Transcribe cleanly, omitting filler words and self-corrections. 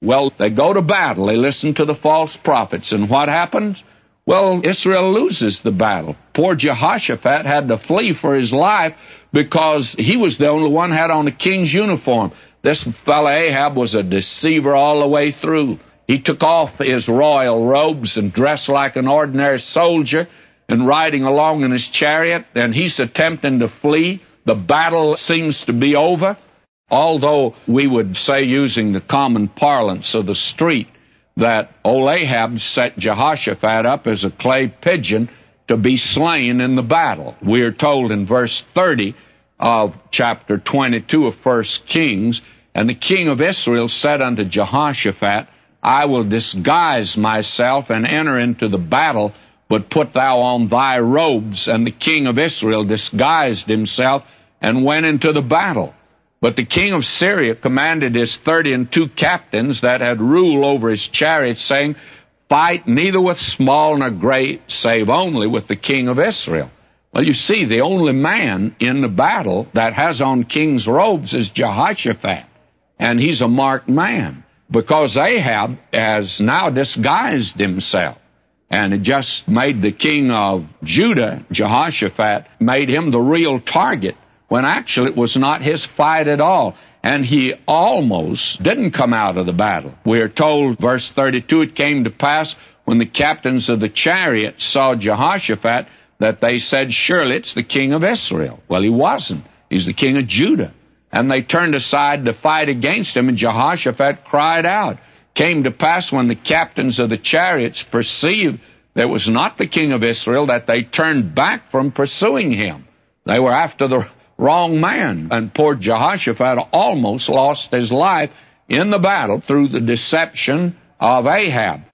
Well, they go to battle. They listen to the false prophets. And what happens? Well, Israel loses the battle. Poor Jehoshaphat had to flee for his life because he was the only one who had on a king's uniform. This fellow Ahab was a deceiver all the way through. He took off his royal robes and dressed like an ordinary soldier and riding along in his chariot, and he's attempting to flee. The battle seems to be over, although we would say, using the common parlance of the street, that old Ahab set Jehoshaphat up as a clay pigeon to be slain in the battle. We are told in verse 30 of chapter 22 of 1 Kings, "And the king of Israel said unto Jehoshaphat, I will disguise myself and enter into the battle, but put thou on thy robes. And the king of Israel disguised himself and went into the battle. But the king of Syria commanded his 32 captains that had rule over his chariots, saying, Fight neither with small nor great, save only with the king of Israel." Well, you see, the only man in the battle that has on king's robes is Jehoshaphat, and he's a marked man, because Ahab has now disguised himself, and it just made the king of Judah, Jehoshaphat, made him the real target, when actually it was not his fight at all, and he almost didn't come out of the battle. We are told, verse 32, "It came to pass, when the captains of the chariots saw Jehoshaphat, that they said, Surely it's the king of Israel. Well, he wasn't. He's the king of Judah. And they turned aside to fight against him, and Jehoshaphat cried out. Came to pass, when the captains of the chariots perceived that it was not the king of Israel, that they turned back from pursuing him." They were after the wrong man, and poor Jehoshaphat almost lost his life in the battle through the deception of Ahab.